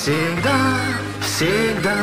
Всегда, всегда.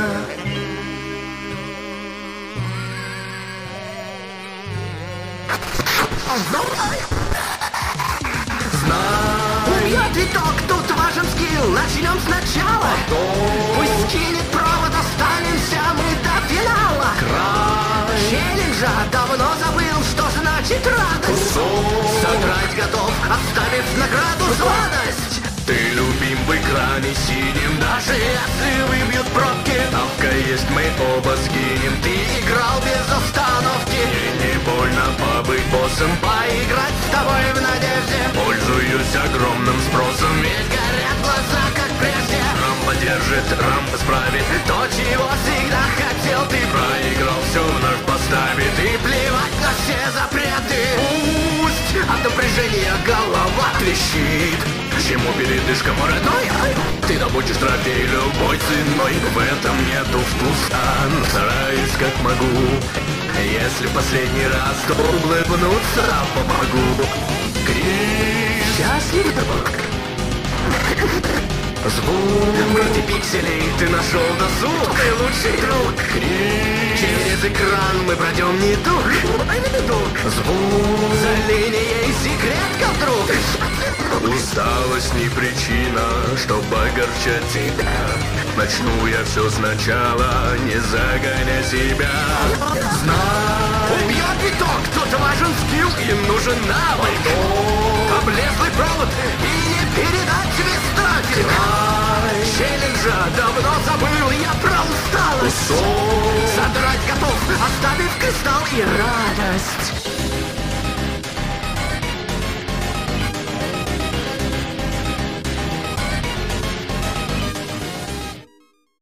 Убьет виток, тут важен скилл. Начнем сначала. Пусть скинет провод, останемся мы до финала. Челленджа давно забыл, что значит радость. Содрать готов, оставив награду сладость. Ты любим в экране синим, даже если выбьют пробки. Ставка есть, мы оба скинем. Ты играл без остановки. Мне не больно побыть боссом, поиграть с тобой в надежде. Пользуюсь огромным спросом, ведь горят глаза, как прежде. Рампа держит, рампа справит то, чего всегда хотел. Ты проиграл, все вновь поставит. И плевать на все запреты. Пусть от напряжения голова трещит. Чему передышка, мой родной? Ты добудешь трофей любой ценой. В этом нету вкуса. Стараюсь как могу. Если в последний раз, то улыбнуться помогу. Крик счастлив. Звук в груди пикселей, ты нашел досуг. Ты лучший друг. Крик через экран мы пройдем недуг. Звук за линией секретка вдруг. Усталость не причина, чтобы огорчать тебя. Начну я все сначала, не загоняй себя. Знай, убьет виток, тут важен скилл и нужен навык. Облезлый провод и не передать без трафик. Челленджа давно забыл, я про усталость. Содрать готов, оставив кристалл и радость.